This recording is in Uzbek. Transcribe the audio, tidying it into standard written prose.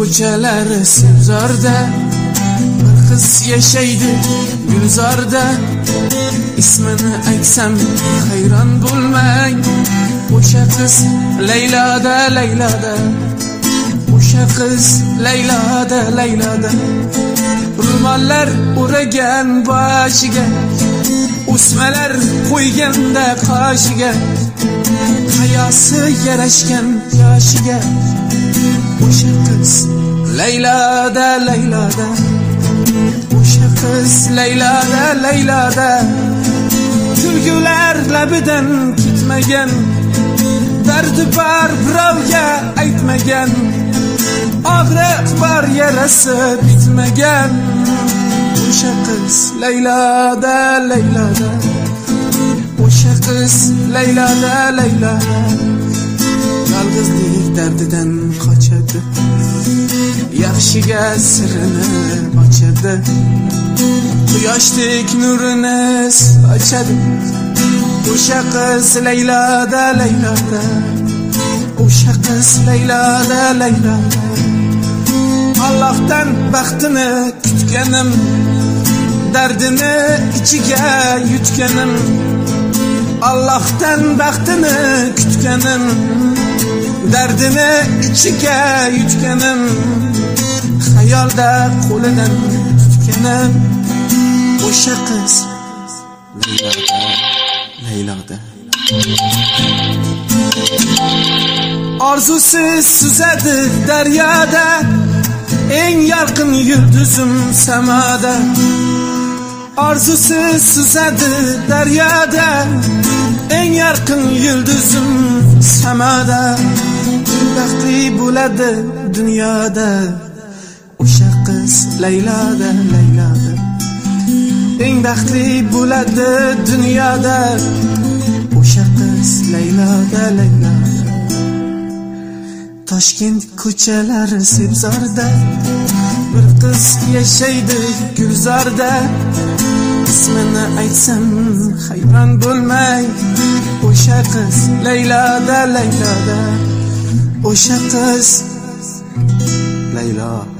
ko'chalari sebzorda, bir qiz yashaydi gulzorda. Ismini aytsam hayron bo'lmang, o'sha qiz Layloda, Layloda. O'sha qiz Layloda, Layloda. Ro'mollar o'ragan boshiga, o'smalar qo'yganda qoshiga, hayosi yarashgan yoshiga. O'sha qiz Layloda, Layloda. O'sha qiz Layloda, Layloda. Kulgular labidan ketmagan, dardi bor birovga aytmagan, og'riq bor yarasi bitmagan. O'sha qiz Layloda, Layloda. O'sha qiz Layloda, Layloda. Yolg'izlik dardidan qochadi, yaxshiga sirini ochadi, quyoshdek nurini sochadi. O'sha qiz Layloda, Layloda. O'sha qiz Layloda, Layloda. Allohdan baxtini kutganim, dardini ichiga yutganim. Allohdan baxtini kutganim, dardini ichiga yutganim. Xayolda qo'lidan tutganim. O'sha qiz Layloda, Layloda. Orzusiz suzadi daryoda, eng yorqin yulduzim samoda. Orzusiz suzadi daryoda, eng yorqin yulduzim samoda. Baxtli bo'ladi dunyoda, o'sha qiz Layloda, Layloda. Eng baxtli bo'ladi dunyoda, o'sha qiz Layloda, Layloda. Toshkent ko'chalari sebzorda, bir qiz yashaydi gulzorda. Ismini aytsam hayron bo'lmang, o'sha qiz Layloda, Layloda. O'sha qiz Laylo